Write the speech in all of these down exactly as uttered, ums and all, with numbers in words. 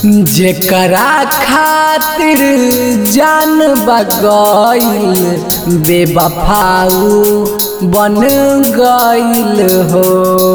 जेकरा खातिर जान बगैल बेवफाऊ बन गइल हो।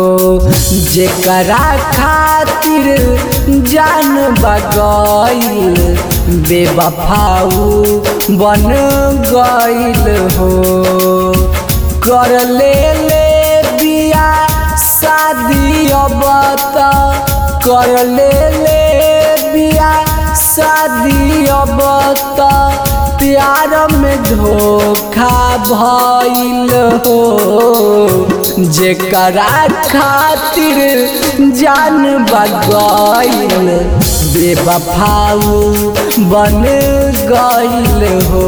जेकरा खातिर जान बगैल बेवफाऊ बन गइल हो। कर ले ले बिया शादी अब त कर ले ले बिया शादी अब त प्यार में धोखा भइल हो। जेकरा खातिर जान बगैल बेवफाऊ बन गइल हो।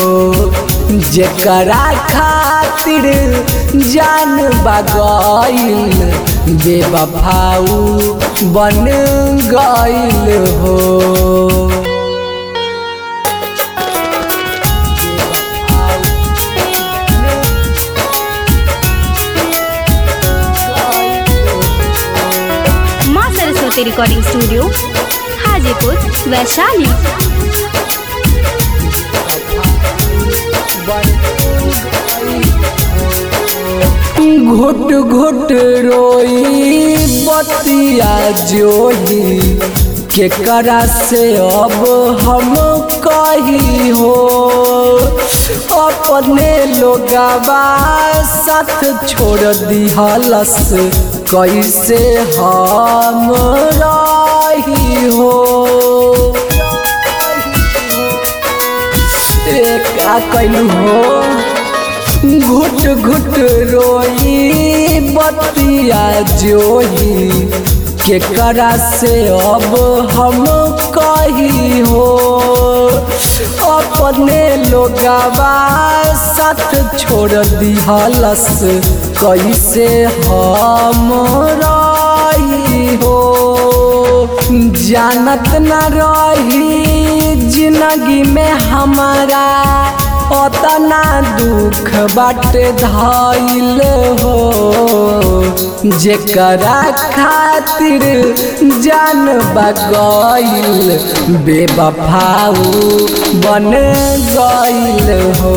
जेकरा खातिर जान बगैल बेवफाऊ बन गइल हो। माँ सरस्वती रिकॉर्डिंग स्टूडियो हाजीपुर वैशाली। घुट घुट रोई बतिया जोही केकरा से अब हम कही हो। अपने लोगवा साथ छोड़ दिहलस कैसे हम रही हो। का कैलू हो घुट घुट रोई बतिया जोही केकरा से अब हम कही हो। अपने लोगवा साथ छोड़ दिहलस कैसे हम रही हो। जानत न रही जिंदगी में हमारा ओतना दुख बाटे धइल हो। जेकरा खातिर जान बगैल बेवफाऊ बन गइल हो।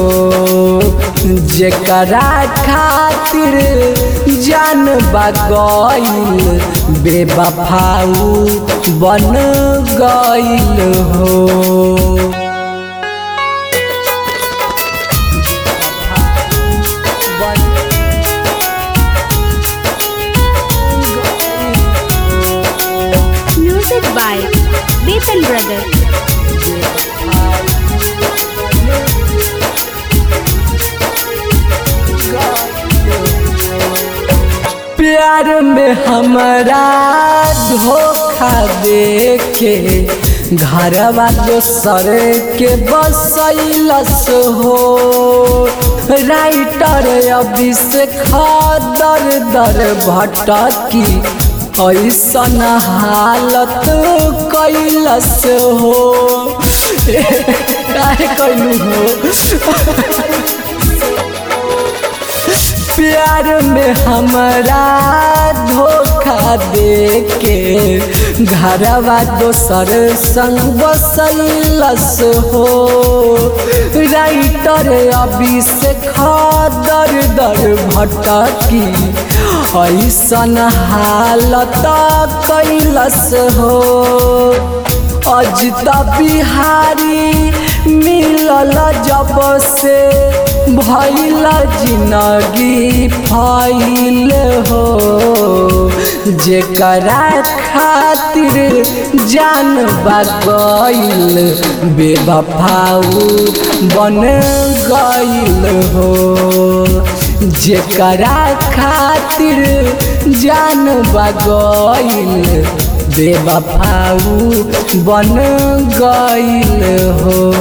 जेकरा खातिर जान बगैल बेवफाऊ बन गइल हो। बाय वेतन ब्रदर। प्यार में हमारा धोखा देके घरवा दोसर के बसैलस हो। राइटर अभिषेक दर दर भटकी ऐसन हालत कैलस हो। काहे कैलू हो प्यार में हमारा धोखा देके घरवा दोसर संग बसैलस हो। राइटर अभिषेक दर दर भटकी ऐसन हालत कैलस हो। अजिता बिहारी मिलल जब से भइल जिंदगी फैल हो। जेकरा खातिर जान बगैल बेवफाऊ बन गइल हो। जेकरा खातिर जान बगैल बेवफाऊ बन गइल हो।